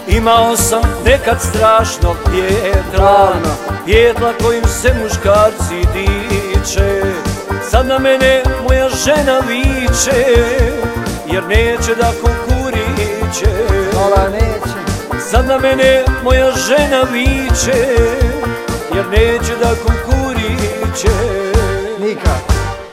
Imao sam nekad strašnog pjetla, pjetla kojim se muškarci diče. Sad na mene moja žena viče, jer neće da kukuriće. Sad na mene moja žena viče, jer neće da kukuriće. Nikad.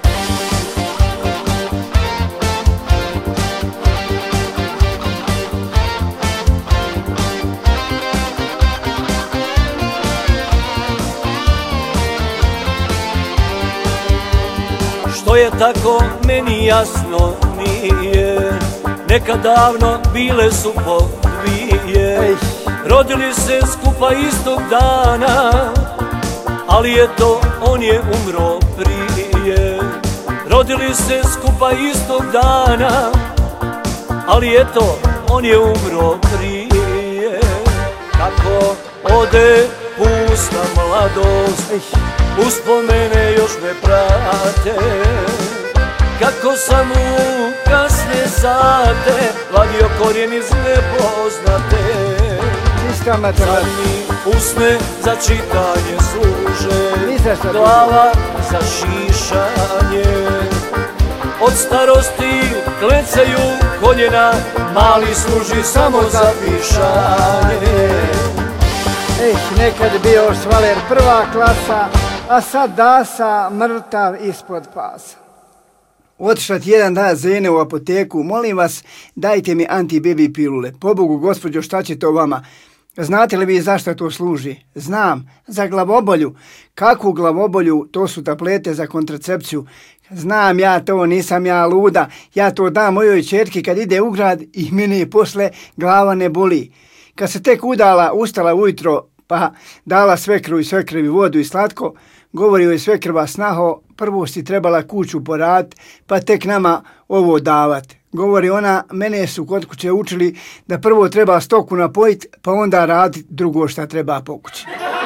Što je tako meni jasno nije, nekad davno bile su po dvije. Rodili se skupa istog dana, ali eto on je umro prije. Rodili se skupa istog dana, ali eto on je umro prije. Kako ode pusta mladost, uspomene još me prate. Kako sam u kasne sate vadio korijen iz nepoznate. Sad mi usne za čitanje služe, glava za šišanje. Od starosti klecaju koljena, mali služi samo za pišanje. Nekad bio švaler prva klasa, a sad dasa mrtav ispod pasa. Otišla ti jedan dan Zene u apoteku, molim vas dajte mi antibaby pilule. Pobogu gospođo, šta će to vama? Znate li vi zašto to služi? Znam, za glavobolju. Kakvu glavobolju? To su tablete za kontracepciju. Znam ja to, nisam ja luda. Ja to dam mojoj ćerki kad ide u grad i mene posle glava ne boli. Kad se tek udala, ustala ujutro, pa dala svekru i svekrevi vodu i slatko, govori joj svekrva: snaho, prvo si trebala kuću poradit, pa tek nama ovo davat. Govori ona: mene su kod kuće učili da prvo treba stoku napojit, pa onda radit drugo šta treba po kući.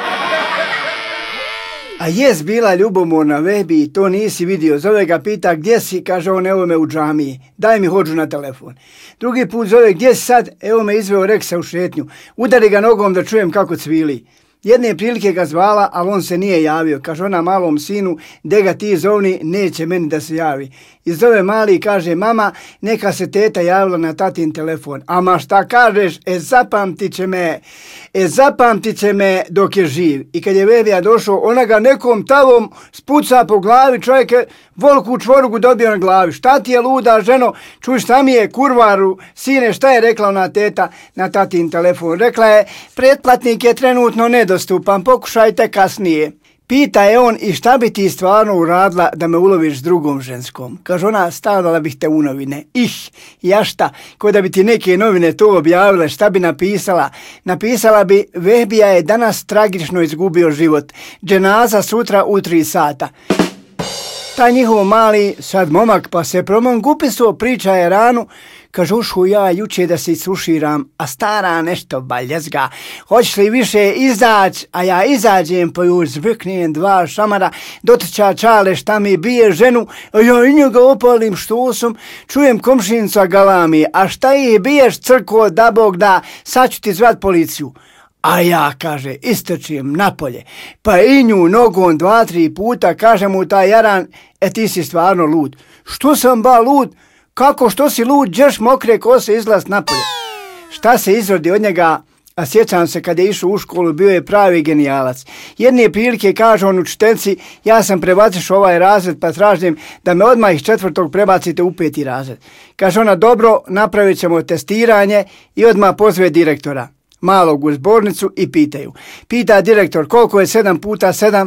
A jes bila ljubomorna Vehbi i to nisi vidio. Zove ga, pita gdje si, kaže on: evo me u džamiji, daj mi hodžu na telefon. Drugi put zove: gdje si sad, evo me izveo Reksa u šetnju, udari ga nogom da čujem kako cvili. Jedne prilike ga zvala, ali on se nije javio. Kaže ona malom sinu: de ga ti zovni, neće meni da se javi. I zove mali i kaže: mama, neka se teta javila na tatin telefon. Ama šta kažeš, zapamtit će me dok je živ. I kad je Vehbija došao, ona ga nekom tavom spuca po glavi, čovjek je voliku čvorugu dobio na glavi. Šta ti je luda ženo, čuj šta mi je kurvaru, sine, šta je rekla ona teta na tatin telefon? Rekla je: pretplatnik je trenutno nedostupan, pokušajte kasnije. Pita je on: i šta bi ti stvarno uradila da me uloviš s drugom ženskom? Kaže ona: stavila bih te u novine. Ja šta, ko da bi ti neke novine to objavile, šta bi napisala? Napisala bi: Vehbija je danas tragično izgubio život, dženaza sutra u 3 sata. Taj njihov mali sad momak pa se promangupisao, priča je ranu. Kaže: ušu ja juče da se isuširam, a stara nešto baljezga. Hoćeš li više izać? A ja izađem pa ju zbrknem 2 šamara, dotiča čale šta mi bije ženu, a ja i njega opalim štosom, čujem komšinca galami: a šta ih biješ, crko, da Bog da, sad ću ti zvat policiju. A ja, kaže, istrčim napolje, pa i nju nogom 2-3 puta, kaže mu taj jaran: ti si stvarno lud. Što sam ba lud? Kako što si lud, đeš mokre kose, izlaz napolje. Šta se izrodi od njega, a sjećam se kad je išao u školu, bio je pravi genijalac. Jedne prilike kaže on učiteljici: ja sam prebaciš ovaj razred, pa tražim da me odmah iz 4. prebacite u 5. razred. Kaže ona: dobro, napravit ćemo testiranje, i odmah pozve direktora malog u zbornicu i pita direktor: koliko je 7 puta 7?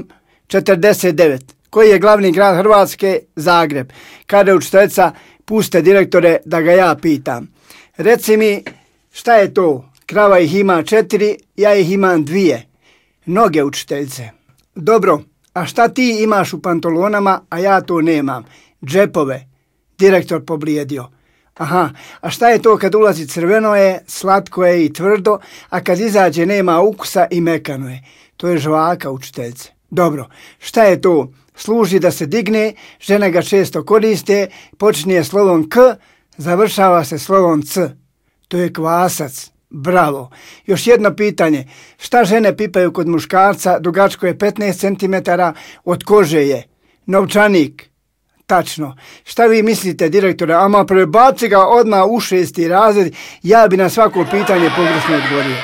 49. Koji je glavni grad Hrvatske? Zagreb. Kaže učiteljica: puste direktore da ga ja pitam. Reci mi, šta je to? Krava ih ima 4, ja ih imam 2. Noge, učiteljice. Dobro, a šta ti imaš u pantalonama, a ja to nemam? Džepove. Direktor poblijedio. Aha, a šta je to kad ulazi? Crveno je, slatko je i tvrdo, a kad izađe nema ukusa i mekano je. To je žvaka, učiteljice. Dobro, šta je to? Služi da se digne, žene ga često koriste, počinje slovom K, završava se slovom C. To je kvasac. Bravo. Još jedno pitanje. Šta žene pipaju kod muškarca? Dugačko je 15 cm, od kože je. Novčanik. Tačno. Šta vi mislite, direktore? Ama prebaci ga odmah u 6. razred, ja bi na svako pitanje pogrešno odgovorio.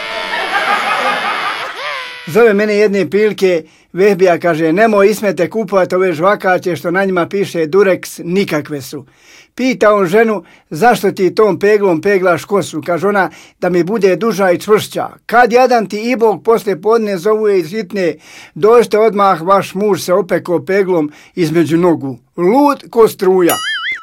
Zove mene jedne prilike, Vehbija kaže, nemoj Ismete kupovati ove žvakaće što na njima piše Durex, nikakve su. Pita on ženu, zašto ti tom peglom peglaš kosu? Kaže ona, da mi bude duža i čvršća. Kad jadan ti i Bog posle podne zovu je iz hitne, dođite odmah, vaš muž se opekao peglom između nogu. Lud ko struja.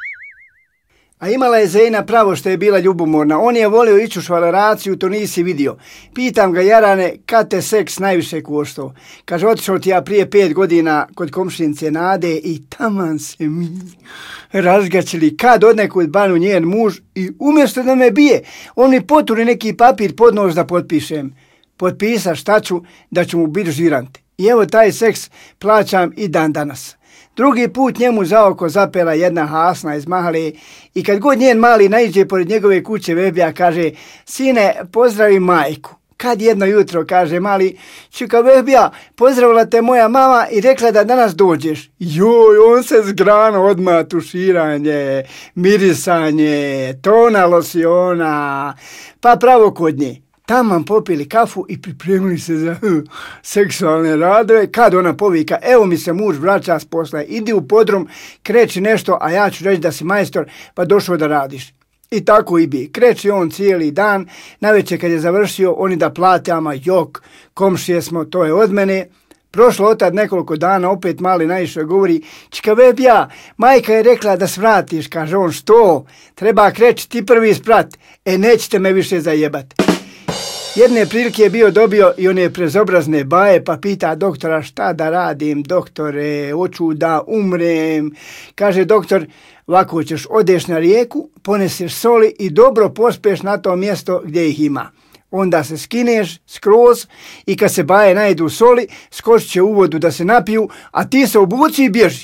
A imala je Zena pravo što je bila ljubomorna. On je volio ići u švaleraciju, to nisi vidio. Pitam ga, Jarane, kad te seks najviše koštao? Kaže, otišao ti ja prije 5 godina kod komšinice Nade i taman se mi razgačili. Kad odnekud banu njen muž i umjesto da me bije, on mi poturi neki papir pod nos da potpišem. Potpisa šta ću, da ću mu biti žirant. I evo taj seks plaćam i dan danas. Drugi put njemu za oko zapela jedna hasna iz Mahale i kad god njen mali naiđe pored njegove kuće, Vehbija kaže, sine, pozdravi majku. Kad jedno jutro, kaže mali, čika Vehbija, pozdravila te moja mama i rekla da danas dođeš. Joj, on se zgrano odmah, tuširanje, mirisanje, tona losiona, pa pravo kod nje. Taman popili kafu i pripremili se za seksualne radove. Kad ona povika, evo mi se muž vraća s posla, idi u podrum, kreći nešto, a ja ću reći da si majstor, pa došao da radiš. I tako i bi. Kreći on cijeli dan, navečer kad je završio, oni da plate, ama jok, komšije smo, to je od mene. Prošlo otad nekoliko dana, opet mali naišao govori, čika Vehbija, majka je rekla da svratiš, kaže on, što? Treba kreći ti prvi sprat, nećete me više zajebati. Jedne prilike je bio dobio i one prezobrazne baje, pa pita doktora šta da radim, doktore, hoću da umrem. Kaže doktor, ovako ćeš, odeš na rijeku, poneseš soli i dobro pospeš na to mjesto gdje ih ima. Onda se skineš skroz i kad se baje najedu soli, skočit će u vodu da se napiju, a ti se obuci i bježi.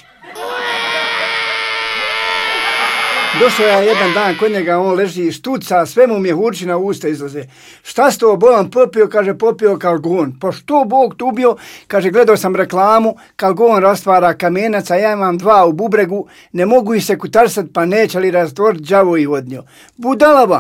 Došao ja jedan dan kod njega, on leži i štuca, sve mu mjehurči na usta izlaze. Šta s to bolan popio? Kaže, popio kalgon. Pa što Bog tu bio? Kaže, gledao sam reklamu, kalgon rastvara kamenac, a ja imam 2 u bubregu, ne mogu ih se kutarsat, pa neće li rastvorit, đavo ih odnio. Budalaba!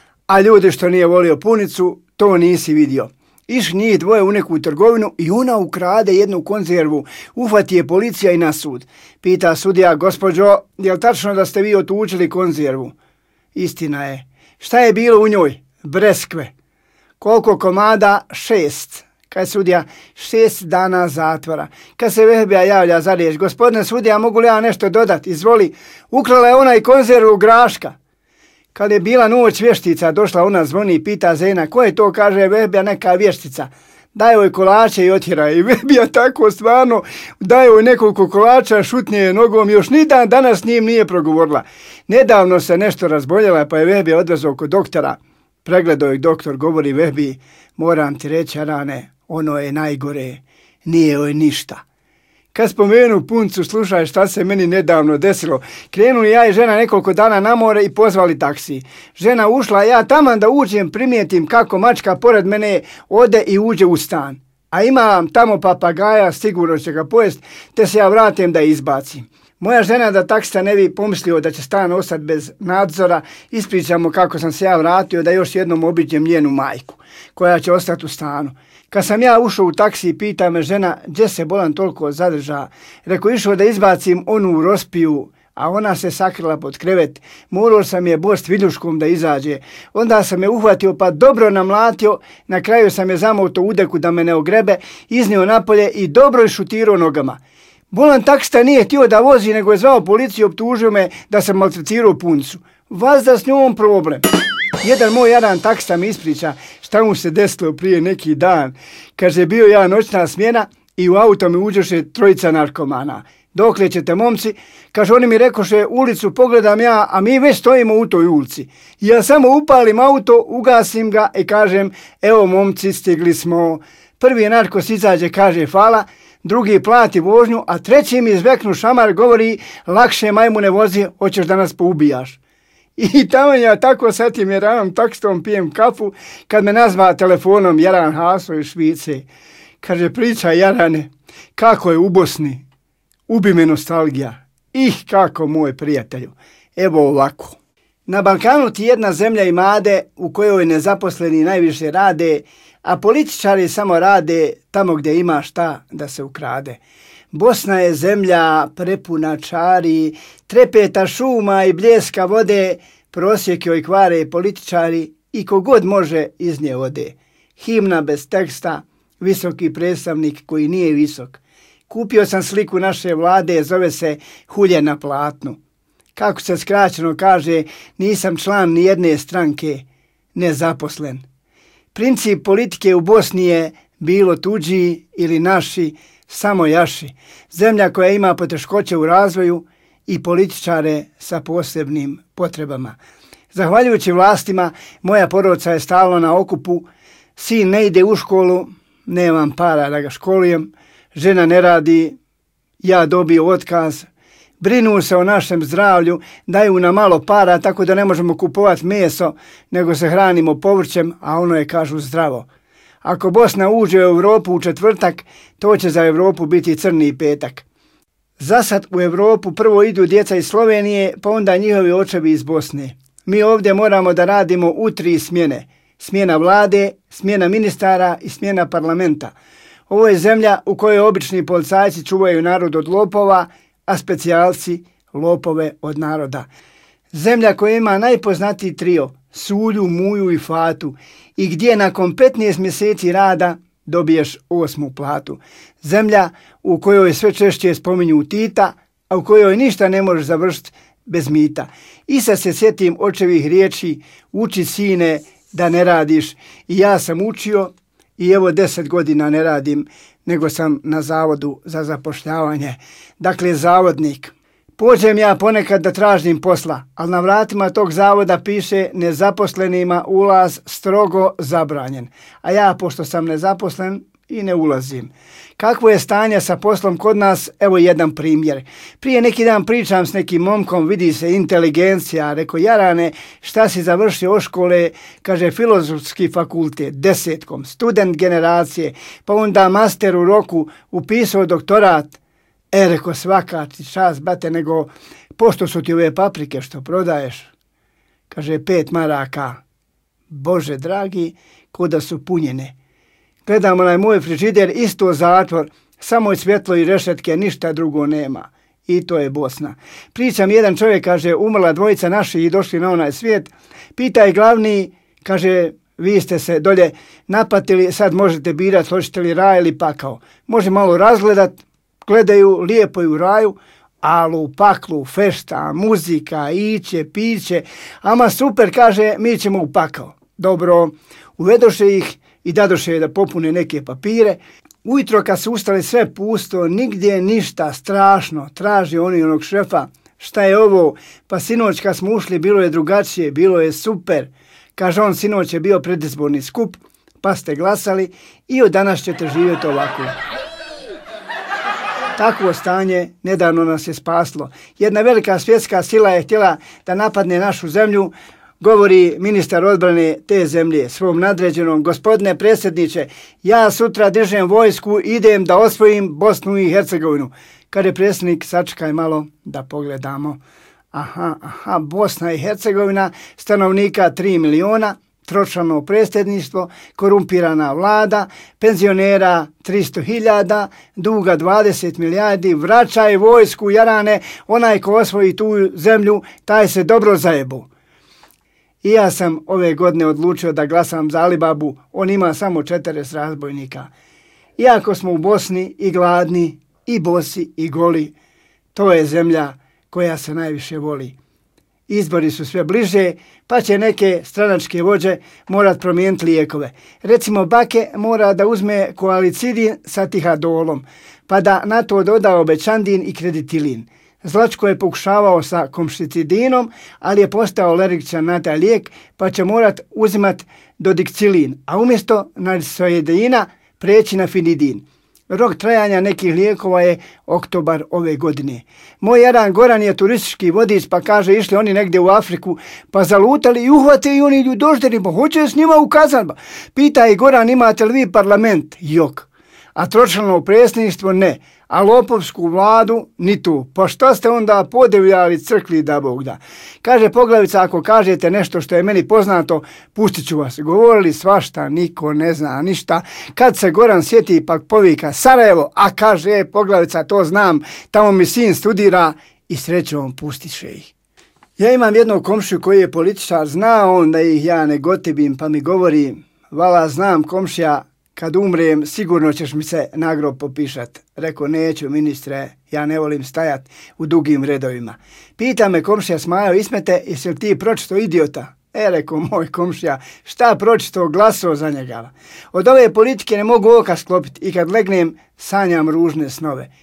A ljudi što nije volio punicu, to nisi vidio. Iš njih 2 u neku trgovinu i ona ukrade jednu konzervu. Uhvati je policija i na sud. Pita sudija, gospođo, je li tačno da ste vi otučili konzervu? Istina je. Šta je bilo u njoj? Breskve. Koliko komada? 6. Kad sudija, 6 dana zatvora. Kad se Vehbija javlja za riječ, gospodine sudija, mogu li ja nešto dodati? Izvoli. Ukrala je ona i konzervu graška. Kad je bila noć vještica, došla ona zvoni i pita Zena, ko je to? Kaže Vehbija, neka vještica. Daj joj kolače i otjera. I Vehbija tako stvarno daje joj nekoliko kolača, šutnje je nogom, još ni dan danas s njim nije progovorila. Nedavno se nešto razboljela, pa je Vehbija odvezao kod doktora. Pregledao ih doktor, govori Vehbiji, moram ti reći, Arane, ono je najgore, nije joj ništa. Kad spomenu puncu, slušaj šta se meni nedavno desilo. Krenuli ja i žena nekoliko dana na more i pozvali taksi. Žena ušla, ja taman da uđem primijetim kako mačka pored mene ode i uđe u stan. A imam tamo papagaja, sigurno će ga pojest, te se ja vratim da izbacim. Moja žena da taksista ne bi pomislio da će stan ostati bez nadzora, ispričamo kako sam se ja vratio da još jednom obiđem njenu majku, koja će ostati u stanu. Kad sam ja ušao u taksi, pita me žena, gdje se bolan toliko zadrža? Rekao, išao da izbacim onu rospiju, a ona se sakrila pod krevet. Morao sam je bost viljuškom da izađe. Onda sam je uhvatio pa dobro namlatio, na kraju sam je zamotao u deku da me ne ogrebe, iznio napolje i dobro išutirao nogama. Bolan taksista nije htio da vozi, nego je zvao policiju, optužio me da sam maltretirao puncu. Vazda s njom problem. Jedan moj jadan taksista mi ispriča šta mu se desilo prije neki dan. Kaže, bio ja noćna smjena i u auto mi uđoše 3 narkomana. Dokle ćete momci? Kaže, oni mi rekoše ulicu, pogledam ja, a mi već stojimo u toj ulici. Ja samo upalim auto, ugasim ga i kažem, evo momci, stigli smo. Prvi narkos izađe, kaže hvala, drugi plati vožnju, a treći mi izveknu šamar, govori, lakše majmune vozi, hoćeš da nas poubijaš. I tamo ja tako sa tim Jeranom takstom pijem kafu, kad me nazva telefonom Jeran Haso iz Švice. Kaže, priča Jarane, kako je u Bosni, ubi me nostalgija. Kako moj prijatelju. Evo ovako. Na Balkanu ti jedna zemlja imade u kojoj nezaposleni najviše rade, a političari samo rade tamo gdje ima šta da se ukrade. Bosna je zemlja prepuna čari, trepeta šuma i bljeska vode, prosjek joj kvare političari i kogod može iz nje ode. Himna bez teksta, visoki predstavnik koji nije visok. Kupio sam sliku naše vlade, zove se Hulje na platnu. Kako se skraćeno kaže, nisam član ni jedne stranke, nezaposlen. Princip politike u Bosni je bilo tuđi ili naši, samo jaši. Zemlja koja ima poteškoće u razvoju i političare sa posebnim potrebama. Zahvaljujući vlastima, moja porodica je stalno na okupu, sin ne ide u školu, nemam para da ga školujem, žena ne radi, ja dobio otkaz, brinu se o našem zdravlju, daju nam malo para tako da ne možemo kupovati meso, nego se hranimo povrćem, a ono je, kažu, zdravo. Ako Bosna uđe u Europu u četvrtak, to će za Europu biti crni petak. Zasad u Europu prvo idu djeca iz Slovenije, pa onda njihovi očevi iz Bosne. Mi ovdje moramo da radimo u 3 smjene. Smjena vlade, smjena ministara i smjena parlamenta. Ovo je zemlja u kojoj obični policajci čuvaju narod od lopova, a specijalci lopove od naroda. Zemlja koja ima najpoznatiji trio, Sulju, Muju i Fatu, i gdje nakon 15 mjeseci rada dobiješ 8. platu. Zemlja u kojoj sve češće spominju Tita, a u kojoj ništa ne možeš završiti bez mita. I sad se sjetim očevih riječi, uči sine da ne radiš. I ja sam učio i evo 10 godina ne radim, nego sam na zavodu za zapošljavanje. Dakle, zavodnik. Pođem ja ponekad da tražim posla, ali na vratima tog zavoda piše nezaposlenima ulaz strogo zabranjen. A ja, pošto sam nezaposlen, i ne ulazim. Kakvo je stanje sa poslom kod nas? Evo jedan primjer. Prije neki dan pričam s nekim momkom, vidi se inteligencija. Rekao, Jarane, šta si završio o škole? Kaže, filozofski fakultet, 10, student generacije, pa onda master u roku, upisao doktorat. Rekao, svaka ti čast, bate, nego pošto su ti ove paprike što prodaješ? Kaže, 5 maraka. Bože dragi, ko da su punjene. Gledamo na moj frižider, isto zatvor, samo svjetlo i rešetke, ništa drugo nema. I to je Bosna. Pričam, jedan čovjek, kaže, umrla 2 naši i došli na onaj svijet. Pitaj glavni, kaže, vi ste se dolje napatili, sad možete birati, hoćete li raj ili pakao. Može malo razgledat, gledaju, lijepo i u raju, ali u paklu, fešta, muzika, iće, piće, ama super, kaže, mi ćemo u pakao. Dobro, uvedoše ih i dadoše da popune neke papire. Ujutro kad su ustali, sve pusto, nigdje ništa, strašno, traži oni onog šefa, šta je ovo? Pa sinoć kad smo ušli bilo je drugačije, bilo je super. Kaže on, sinoć je bio predizborni skup, pa ste glasali i od danas ćete živjeti ovako. Takvo stanje nedavno nas je spaslo. Jedna velika svjetska sila je htjela da napadne našu zemlju. Govori ministar odbrane te zemlje svom nadređenom, gospodine predsjedniče, ja sutra dižem vojsku, idem da osvojim Bosnu i Hercegovinu. Kad je predsjednik, sačekaj malo da pogledamo. Aha, Bosna i Hercegovina, stanovnika 3 miliona, tročlano predsjedništvo, korumpirana vlada, penzionera 300.000, duga 20 milijardi, vraćaj vojsku, Jarane, onaj ko osvoji tu zemlju, taj se dobro zajebu. I ja sam ove godine odlučio da glasam za Alibabu, on ima samo 40 razbojnika. Iako smo u Bosni i gladni, i bosi, i goli, to je zemlja koja se najviše voli. Izbori su sve bliže, pa će neke stranačke vođe morat promijeniti lijekove. Recimo, Bake mora da uzme koalicidin sa tihadolom, pa da na to doda obećandin i kreditilin. Zlačko je pokušavao sa komšicidinom, ali je postao alergičan na taj lijek, pa će morat uzimat dodikcilin, a umjesto nalsoidina preći na finidin. Rok trajanja nekih lijekova je oktobar ove godine. Moj jedan Goran je turistički vodič, pa kaže išli oni negdje u Afriku, pa zalutali i uhvate i oni ljudožderi, pa hoće s njima u Kazan. Pita i Goran, imate li vi parlament? Jok. A tročlano predsjedništvo? Ne. A lopovsku vladu? Ni tu. Pa što ste onda podevljali crkli da Bog da? Kaže Poglavica, ako kažete nešto što je meni poznato, pustit ću vas. Govorili svašta, niko ne zna ništa. Kad se Goran sjeti, pak povika Sarajevo, a kaže Poglavica, to znam, tamo mi sin studira i srećom pustiše ih. Ja imam jednog komšiju koji je političar, zna on da ih ja ne gotibim, pa mi govori, vala znam komšija, kad umrem, sigurno ćeš mi se na grob popišat. Rekao, neću ministre, ja ne volim stajat u dugim redovima. Pita me komšija Smajo Ismete, jesi li ti pročito Idiota? Rekao moj komšija, šta pročito, glasao za njega. Od ove politike ne mogu oka sklopiti i kad legnem sanjam ružne snove.